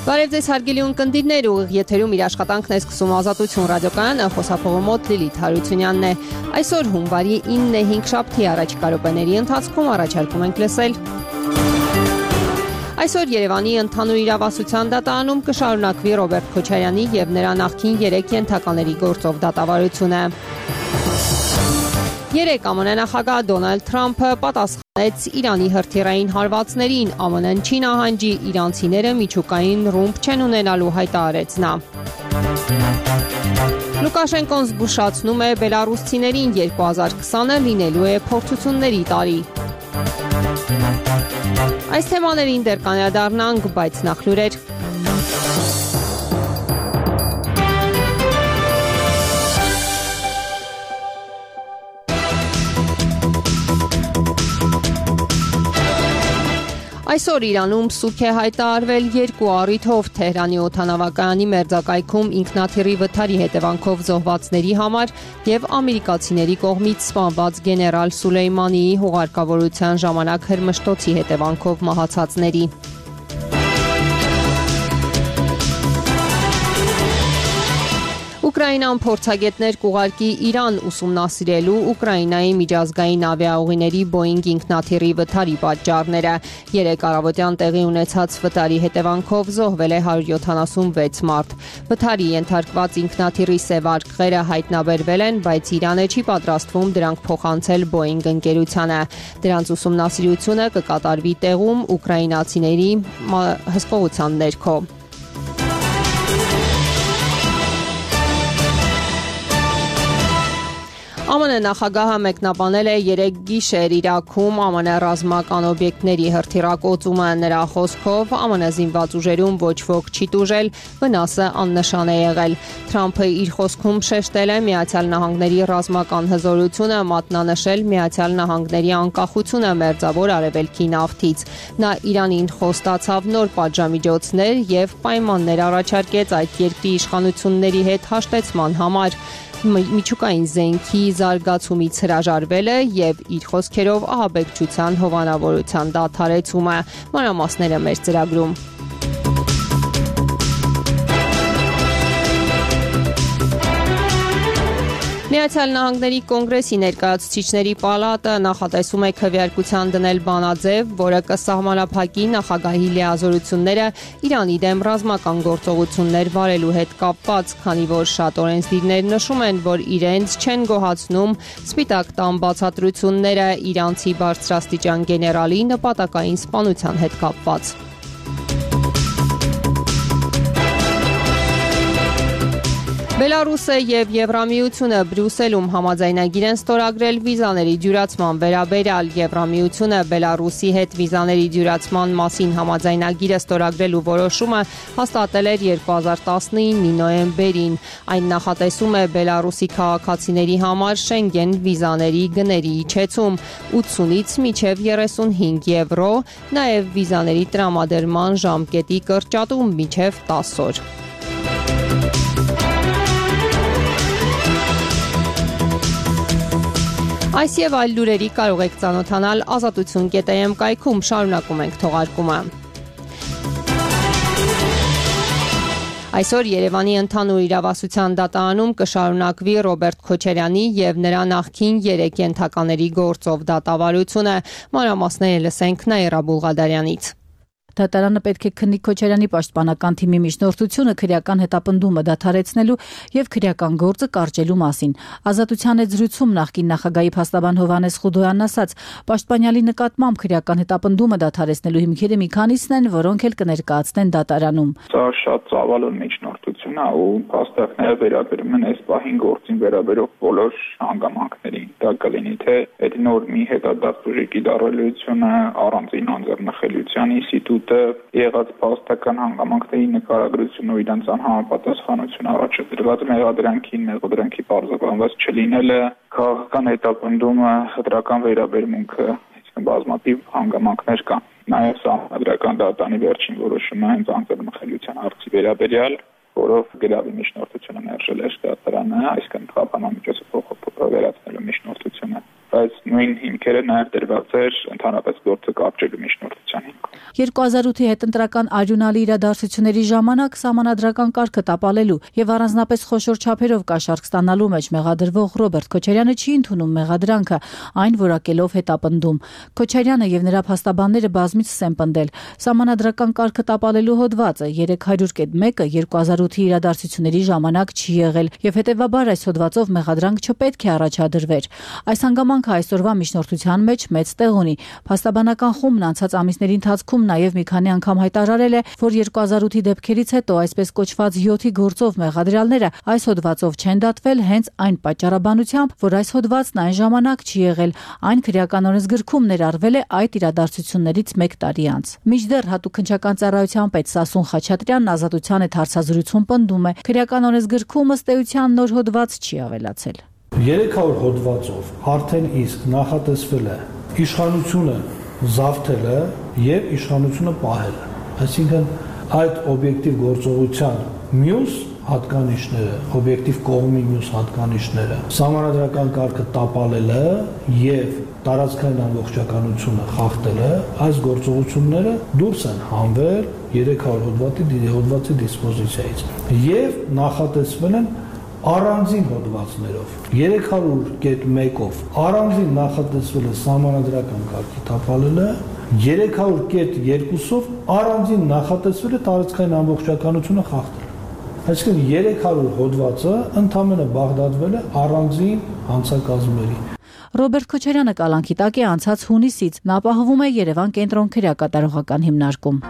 Բարև ձեզ հարգելի ունկնդիրներ, ուղիղ եթերում իր աշխատանքն է սկսում Ազատություն ռադիոկայանը, խոսափողը մոտ Լիլիթ Հարությունյանն է։ Այսօր հունվարի 9-ը 5 շաբթի առաջիկա րոպեների ընթացքում առաջարկում ենք լսել. Այսօր Երևանի ընդհանուր իրավասության դատարանում կշարունակվի Ռոբերտ Քոչարյանի եւ նրա նախկին 3 ենթակաների գործով դատավարությունը։ Երեկ ԱՄՆ նախագահ Դոնալդ Թրամփը պատասխանեց Իրանի հրթիռային հարվածներին, ԱՄՆ-ն չի նահանջի, իրանցիները միջուկային ռումբ չեն ունենալու, հայտարարեց նա։ Լուկաշենկոն զգուշացնում է բելարուսցիներին 2020-ը լինելու է փորձությունների տարի։ Այս թեմաներին դեռ կանդրադառնանք, բայց նախ լուրեր։ Այսօր Իրանում սուգ է հայտարարվել 2 առիթով Թեհրանի օդանավակայանի մերձակայքում ինքնաթիռի վթարի հետևանքով զոհվածների համար եւ ամերիկացիների կողմից սպանված գեներալ Սուլեյմանիի հուղարկավորության ժամանակ հրմշտոցի հետևանքով մահացածների։ Ուկրաինան փորձագետներ կուղարկի Իրան ուսումնասիրելու Ուկրաինայի միջազգային ավիաուղիների Boeing ինքնաթիռի վթարի պատճառները։ Երեկ առավոտյան տեղի ունեցած վթարի հետևանքով զոհվել է 176 մարդ։ Վթարի ենթարկված ինքնաթիռի սևարկղերը հայտնաբերվել են, բայց Իրանը չի պատրաստվում դրանք փոխանցել Boeing ընկերությանը։ Դրանց ուսումնասիրությունը կկատարվի տեղում ուկրաինացիների հսկողության ներքո։ ԱՄՆ նախագահը մեկնաբանել է 3 գիշեր Իրաքում ԱՄՆ ռազմական օբյեկտների հրթիռակոծումը։ Նրա խոսքով ԱՄՆ զինված ուժերում ոչ ոք չի տուժել, վնասը աննշան է եղել։ Թրամփը իր խոսքում շեշտել է Միացյալ Նահանգների ռազմական հզորությունը, մատնանշել Միացյալ Նահանգների անկախությունը Մերձավոր Արևելքի նավթից։ Նա Իրանին խոստացավ նոր պատժամիջոցներ եւ պայմաններ առաջարկեց այդ երկրի իշխանությունների հետ հաշտեցման համար։ Միջուկային զենքի զարգացումից հրաժարվելը եւ իր խոսքերով ահաբեկչության հովանավորության դադարեցումը։ Մանրամասները մեր ծրագրում։ Միացյալ Նահանգների կոնգրեսի ներկայացուցիչների պալատը նախատեսում է քվեարկության դնել բանաձև, որը կսահմանափակի նախագահի լիազորությունները Իրանի դեմ ռազմական գործողություններ վարելու հետ կապված, քանի որ շատ օրենսդիրներ նշում են, որ իրենց չեն գոհացնում Սպիտակ տան բացատրությունները իրանցի բարձրաստիճան գեներալի նպատակային սպանության հետ կապված։ Բելարուսը եւ Եվրամիությունը Բրյուսելում համաձայնագիր են ստորագրել վիզաների դյուրացման վերաբերյալ։ Եվրամիությունը Բելարուսի հետ վիզաների դյուրացման մասին համաձայնագիրը ստորագրելու որոշումը հաստատել էր 2019-ի նոյեմբերին։ Այն նախատեսում է Բելարուսի քաղաքացիների համար Շենգեն վիզաների գների իջեցում 80-ից մինչև 35 եվրո, նաև վիզաների տրամադրման ժամկետի կրճատում մինչև 10 օր։ Այս եւ այլ լուրերի կարող եք ծանոթանալ ազատություն.am կայքում, շարունակում ենք թողարկումը։ Այսօր Երևանի ընդհանուր իրավասության դատարանում կշարունակվի Ռոբերտ Քոչարյանի եւ նրա նախկին 3 ենթակաների գործով դատավարությունը։ Մանրամասները լսենք Նաիրա Բուլղադարյանից։ Դատարանը պետք է քննի Քոչարյանի պաշտպանական թիմի միջնորդությունը քրեական հետապնդումը դադարեցնելու եւ քրեական գործը կարճելու մասին։ Ազատության հետ զրույցում նախկին նախագահի փաստաբան Հովհաննես Խուդոյանն ասաց, պաշտպանյալի նկատմամբ քրեական հետապնդումը դադարեցնելու հիմքերը մի քանիսն են, որոնք էլ կներկայացնեն դատարանում։ Սա շատ ծավալուն միջնորդություն է ու փաստարկները վերաբերում են այս պահին գործին վերաբերող բոլոր հանգամանքներին։ Դա կլինի թե այդ նոր մի հետադարձ ուժի կիրառելիությունը, առանձին անձեռնխելիության ինստիտուտը, եղած փաստական հանգամանքների նկարագրությունը ու իրենց անհամապատասխանությունը առաջադրված մեղադրանքի պարզաբանված չլինելը, քաղաքական հետապնդումը, հտրական վերաբերմունքը, բազմաթիվ հանգամանքներ կան։ Նաև սահմանադրական դատարանի վերջին որոշումը հենց անձեռնխելիության հարցի վերաբերյալ, որով գրավի միջնորդությունը մերժել էր դատարանը, այսինքն խափանամիջոցը վերացնելու միջնորդությունը, բայց նույն հիմքերը նաև դրված էր ընդհանրապես գործը կապչելու միջնորդության հիմքում։ 2008-ի հետընտրական արյունալի իրադարձությունների ժամանակ սահմանադրական կարգը տապալելու եւ առանձնապես խոշոր չափերով կաշառք ստանալու մեջ մեղադրվող Ռոբերտ Քոչարյանը չի ընդունում մեղադրանքը, այն որակելով հետապնդում։ Քոչարյանը եւ նրա փաստաբանները բազմիցս են պնդել, սահմանադրական կարգը տապալելու հոդվածը 300.1-ը 2008-ի իրադարձությունների ժամանակ չի եղել եւ հետեւաբար այս հոդվածով մեղադրանք չպետք է առաջադրվեր։ Այս հանգամանքը այսօրվա միջնորդության մեջ մեծ տեղ ունի։ Փաստաբանական խումբն անցած ամիսների ընթացքում նաև մի քանի անգամ հայտարարել է, որ 2008-ի դեպքերից հետո այսպես կոչված 7-ի գործով մեղադրյալները այս հոդվածով չեն դատվել հենց այն պատճառաբանությամբ, որ այս հոդվածն այն ժամանակ չի եղել, այն քրեական օրենսգրքում ներառվել է այդ իրադարձություններից 1 տարի անց։ Մինչդեռ հատուկ քննչական ծառայության պետ Սասուն Խաչատրյանն Ազատության հետ հարցազրույցում պնդում է, քրեական օրենսգրքում ըստ էության նոր հոդված չի ավելացել։ 300 հոդվածով արդեն իսկ նախատեսվել է իշխանությունը զավթելը եւ իշխանությունը պահելը, այսինքն այդ օբյեկտիվ գործողության մյուս հատկանիշները, օբյեկտիվ կողմի մյուս հատկանիշները, սահմանադրական կարգը տապալելը եւ տարածքային ամբողջականությունը խախտելը, այս գործողությունները դուրս են հանվել 300 հոդվածի դիսպոզիցիայից եւ նախատեսվել են առանձին հոդվածներով 300.1-ով առանձին նախատեսվել է սահմանադրական կարգի տապալելը, 300.2-ով առանձին նախատեսվել է տարածքային ամբողջականությունը խախտելը։ Այսինքն 300 հոդվածը ընդամենը բաղդադվել է առանձին հանցակազմերի։ Ռոբերտ Քոչարյանը կալանքի տակ է անցած հունիսից, նա ապահովում է Երևան կենտրոն քրեակատարողական հիմնարկում։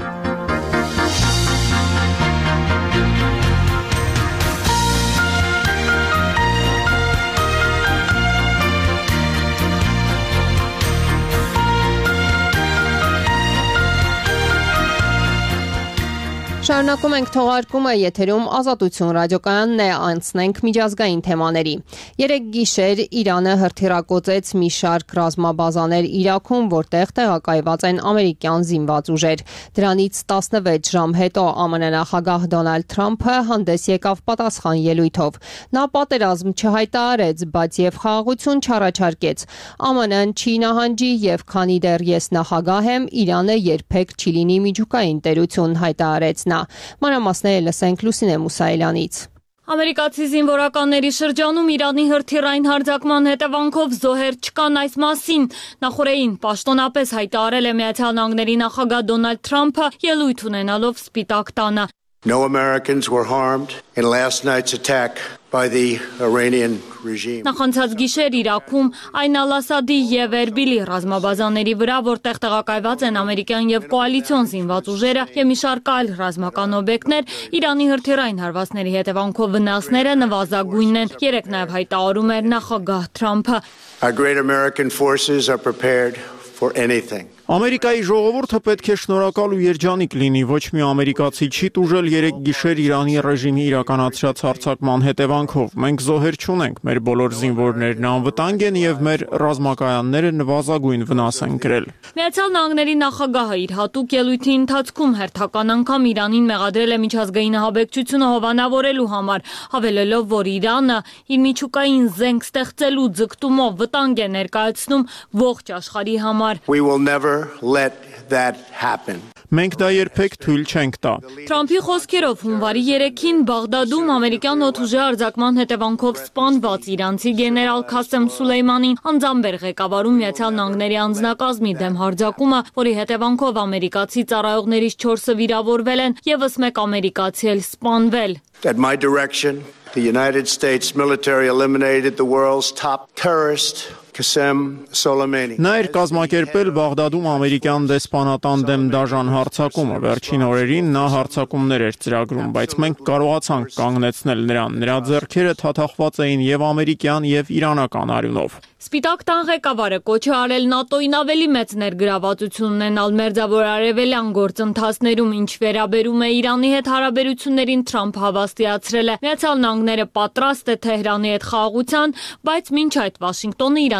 Շարունակում ենք թողարկումը, եթերում Ազատություն ռադիոկայանն է, անցնենք միջազգային թեմաների։ Երեկ գիշեր Իրանը հրթիռակոծեց մի շարք ռազմաբազաներ Իրաքում, որտեղ տեղակայված են ամերիկյան զինված ուժեր։ Դրանից 16 ժամ հետո ԱՄՆ նախագահ Դոնալդ Թրամփը հանդես եկավ պատասխան ելույթով։ Նա պատերազմ չհայտարարեց, բայց եւ խաղաղություն չառաջարկեց։ ԱՄՆ-ն չի նահանջի եւ քանի դեռ ես նախագահ եմ, Իրանը երբեք չի լինի միջուկային տերություն, հայտարարեց նա։ Մանրամասները լսենք Լուսինե Մուսայելյանից։ Ամերիկացի զինվորականների շրջանում Իրանի հրթիռային հարձակման հետևանքով զոհեր չկան այս մասին։ Նախորդին պաշտոնապես հայտարարել է Միացյալ Նահանգների նախագահ Դոնալդ Թրամփը ելույթ ունենալով Սպիտակ տանը։ No Americans were harmed in last night's attack by the Iranian regime. Նախանցած գիշեր Իրաքում Այն Ալ-Ասադի եւ Էրբիլի ռազմաբազաների վրա, որտեղ տեղակայված են ամերիկյան եւ կոալիցիոն զինված ուժերը եւ մի շարք այլ ռազմական օբյեկտներ, Իրանի հրթիռային հարվածների հետևանքով վնասները նվազագույնն են։ Երեք նաեւ հայտարարում էր նախագահ Թրամփը. Our great American forces are prepared for anything. Ամերիկայի ժողովուրդը պետք է շնորհակալ ու երջանիկ լինի, ոչ մի ամերիկացի չի տուժել երեք գիշեր Իրանի ռեժիմի իրականացրած հարձակման հետևանքով։ Մենք զոհեր չունենք, մեր բոլոր զինվորներն անվտանգ են եւ մեր ռազմակայանները նվազագույն վնաս են կրել։ Միացյալ Նահանգների նախագահը իր հատուկ ելույթի ընթացքում հերթական անգամ Իրանին մեղադրել է միջազգային ահաբեկչությունը հովանավորելու համար, հավելելով, որ Իրանը իր միջուկային զենք ստեղծելու ձգտումով վտանգ է ներկայացնում ողջ աշխարհի համար։ We will never let that happen. Մենք դա երբեք թույլ չենք տա։ Թրամփի խոսքերով հունվարի 3-ին Բաղդադում ամերիկյան օդուժի արձակման հետևանքով սպանված իրանցի գեներալ Քասեմ Սուլեյմանին անձամբ էր ղեկավարում Միացյալ Նահանգների անձնակազմի դեմ հարձակումը, որի հետևանքով ամերիկացի ծառայողներից 4-ը վիրավորվել են, եւս 1 ամերիկացի էլ սպանվել։ At my direction, the United States military eliminated the world's top terrorist, Qasem Soleimani. Նա էր կազմակերպել Բաղդադում ամերիկյան դեսպանատան դեմ դաժան հարձակումը։ Վերջին օրերին նա հարձակումներ էր ծրագրում, բայց մենք կարողացանք կանգնեցնել նրան։ Նրա ձեռքերը թաթախված էին եւ ամերիկյան եւ իրանական արյունով։ Սպիտակ տան ղեկավարը կոչ է արել ՆԱՏՕ-ին ավելի մեծ ներգրավվածություն ունենալ մերձավոր արևելյան գործընթացներում, ինչ վերաբերում է Իրանի հետ հարաբերություններին, Թրամփը հավաստիացրել է. Միացյալ Նահանգները պատրաստ է Թեհրանի հետ խաղաղության, բայց մինչ այդ Վաշինգտոնը Իրանի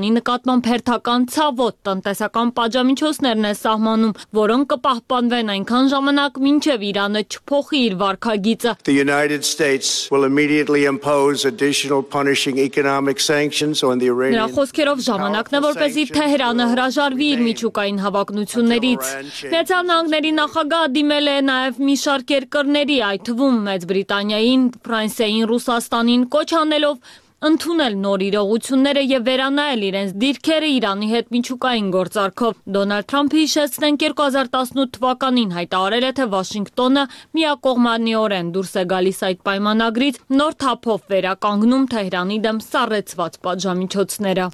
Իրանի նկատմամբ հերթական ցավոտ տնտեսական պատժամիջոցներն է սահմանում, որոնք կպահպանվեն այնքան ժամանակ, մինչև Իրանը չփոխի իր վարքագիծը։ The United States will immediately impose additional punishing economic sanctions on the Iranian. Նրա խոսքերով ժամանակն է, որպեսզի Թեհրանը հրաժարվի իր միջուկային հավակնություններից։ Միացյալ Նահանգների նախագահը դիմել է նաև մի շարք երկրների, այդ թվում Մեծ Բրիտանիային, Ֆրանսիային, Ռուսաստանին, կոչ անելով ընդունել նոր իրողությունները եւ վերանայել իրենց դիրքերը Իրանի հետ միջուկային գործարքով։ Դոնալդ Թրամփը հիշեցնենք 2018 թվականին հայտարարել է, թե Վաշինգտոնը միակողմանիորեն դուրս է գալիս այդ պայմանագրից, նոր թափով վերականգնում Թեհրանի դեմ սառեցված պատժամիջոցները։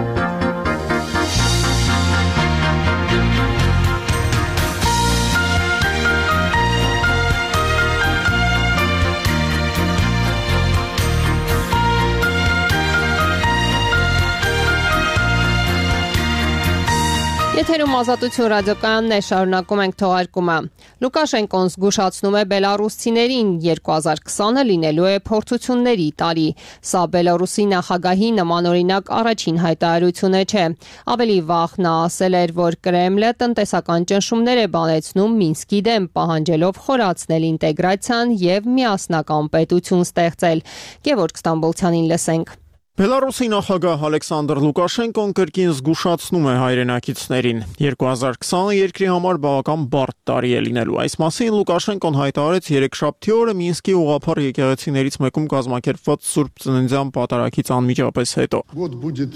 Եթերում Ազատություն ռադիոկայանն է, շարունակում ենք թողարկումը։ Լուկաշենկոն զգուշացնում է բելարուսցիներին 2020-ը լինելու է փորձությունների տարի։ Սա Բելարուսի նախագահի նմանօրինակ առաջին հայտարարությունը չէ։ Ավելի վաղ նա ասել էր, որ Կրեմլը տնտեսական ճնշումներ է բանեցնում Մինսկի դեմ, պահանջելով խորացնել ինտեգրացիան եւ միասնական պետություն ստեղծել։ Գևորգ Ստամբոլցյանին լսենք։ Բելարուսի նախագահ Ալեքսանդր Լուկաշենկոն կրկին զգուշացնում է հայրենակիցներին։ 2020-ը երկրի համար բավական բարդ տարի է լինելու։ Այս մասին Լուկաշենկոն հայտարարեց երեքշաբթի օրը Մինսկի ուղղափառ եկեղեցիներից մեկում կազմակերպված Սուրբ Ծննդյան պատարագից անմիջապես հետո։ Год будет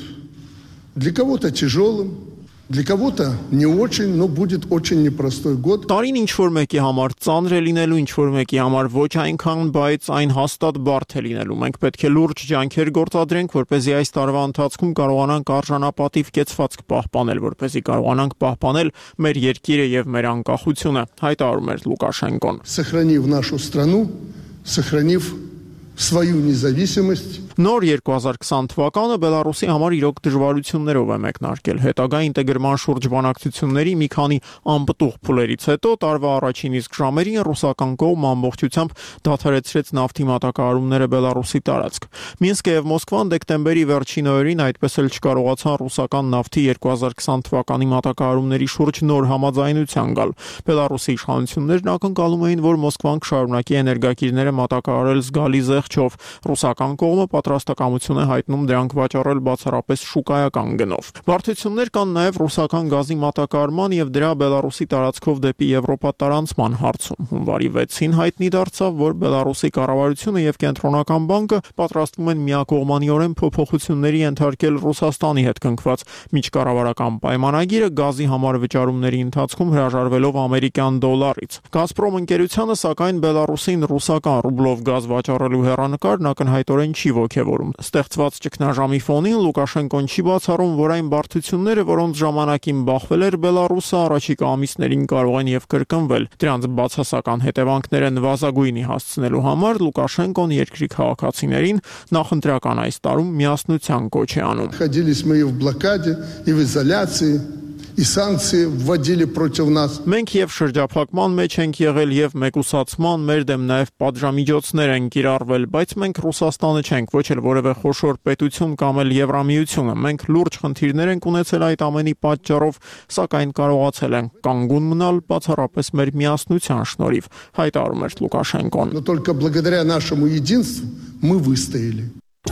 для кого-то тяжелым, для кого-то не очень, но будет очень непростой год. Տարին ինչ-որ մեկի համար ծանր է լինելու, ինչ-որ մեկի համար ոչ այնքան, բայց այն հաստատ բարդ է լինելու։ Մենք պետք է լուրջ ջանքեր գործադրենք, որպեսզի այս տարվա ընթացքում կարողանանք արժանապատիվ կեցվածք պահպանել, որպեսզի կարողանանք պահպանել մեր երկիրը եւ մեր անկախությունը, հայտարարում էր Լուկաշենկոն։ Сохранив нашу страну, сохранив свою независимость. Նոր 2020 թվականը Բելարուսի համար իրոք դժվարություններով է մեկնարկել։ Հետագա ինտեգրման շուրջ բանակցությունների մի քանի անպտուղ փուլերից հետո տարվա առաջին իսկ ժամերին ռուսական կողմը ամբողջությամբ դադարեցրեց նավթի մատակարարումները Բելարուսի տարածք։ Մինսկը եւ Մոսկվան դեկտեմբերի վերջին օրերին այդպես էլ չկարողացան ռուսական նավթի 2020 թվականի մատակարարումների շուրջ նոր համաձայնության գալ։ Բելարուսի իշխանություններն ակնկալում էին, որ Մոսկվան կշարունակի էներգակիրները մատակարարել զգալի զեղչով։ Ռուսական կողմը պատրաստակամություն է հայտնում դրանք վաճառել բացառապես շուկայական գնով։ Բարդություններ կան նաև ռուսական գազի մատակարարման եւ դրա Բելարուսի տարածքով դեպի Եվրոպա տարանցման հարցում։ Հունվարի 6-ին հայտնի դարձավ, որ Բելարուսի կառավարությունը եւ Կենտրոնական բանկը պատրաստվում են միակողմանիորեն փոփոխությունների ենթարկել Ռուսաստանի հետ կնքված միջկառավարական պայմանագիրը գազի համար վճարումների ընթացքում հրաժարվելով ամերիկյան դոլարից։ Գազպրոմ ընկերությանը սակայն Բելարուսին ռուսական ռուբլով գազ վաճառելու հեռանկարն ակնհայտորեն չի ոգևորում։ Ստեղծված ճգնաժամի ֆոնին Լուկաշենկոն չի բացառում, որ այն բարդությունները, որոնց ժամանակին բախվել էր Բելարուսը, առաջիկա ամիսներին կարող են եւ կրկնվել։ Դրանց բացասական հետևանքները նվազագույնի հասցնելու համար Լուկաշենկոն երկրի քաղաքացիներին նախընտրական այս տարում միասնության կոչ է անում։ Находились мы и в блокаде, и в изоляции. И санкции вводили против нас. Մենք եւ շրջափակման մեջ ենք եղել եւ մեկուսացման, մեր դեմ նաեւ պատժամիջոցներ են կիրառվել, բայց մենք Ռուսաստանը չենք, ոչ էլ որևէ խոշոր պետություն կամ էլ Եվրամիությունը։ Մենք լուրջ խնդիրներ ենք ունեցել այդ ամենի պատճառով, սակայն կարողացել ենք կանգուն մնալ բացառապես մեր միասնության շնորհիվ, հայտարարում էր Լուկաշենկոն։ Но только благодаря нашему единству мы выстояли.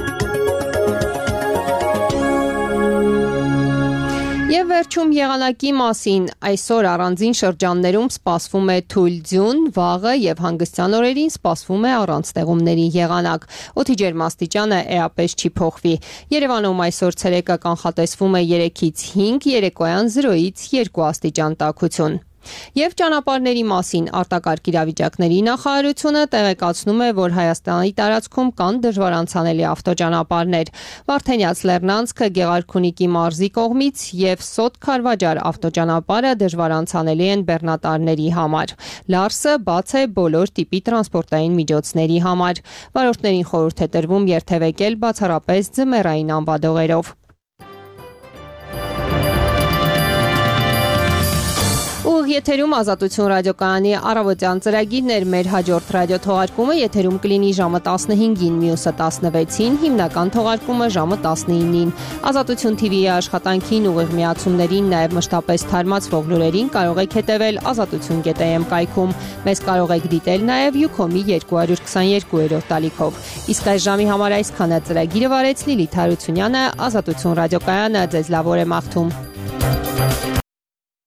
Եվ վերջում եղանակի մասին այսօր առանձին շրջաններում սպասվում է թույլ ձյուն, վաղը եւ հանգստյան օրերին սպասվում է առանց ստեղումների եղանակ։ Օդի ջերմաստիճանը էապես չի փոխվի։ Երևանում այսօր ցերեկը կանխատեսվում է 3-ից 5, երեկոյան 0-ից 2 աստիճան տաքություն։ Եվ ճանապարհների մասին արտակարգ իրավիճակների նախարարությունը տեղեկացնում է, որ Հայաստանի տարածքում կան դժվար անցանելի ավտոճանապարհներ։ Վարդենյաց Լեռնանցքը Գեղարքունիքի մարզի կողմից եւ Սոտ Քարվաճար ավտոճանապարհը դժվար անցանելի են բեռնատարների համար։ Լարսը բաց է բոլոր տիպի տրանսպորտային միջոցների համար։ Վարորդներին խորհուրդ է տրվում երթևեկել բացառապես ձմեռային անվադողերով։ Ուղիղ Եթերում Ազատություն ռադիոկայանի առավոտյան ծրագիրն էր, մեր հաջորդ ռադիոթողարկումը եթերում կլինի ժամը 15-ին, մյուսը 16-ին, հիմնական թողարկումը ժամը 19-ին։ Ազատություն TV-ի աշխատանքին, ուղիղ միացումներին, նաև մշտապես թարմացվող լուրերին կարող եք հետևել azatutun.am կայքում։ Մեզ կարող եք դիտել նաև Ucom-ի 222-րդ տալիքով։ Իսկ այս ժամի համար այսքանը ծրագիրը վարեց Լիլիթ Հարությունյանը, Ազատություն ռադիոկայանը ձեզ լավ օր է մաղթում։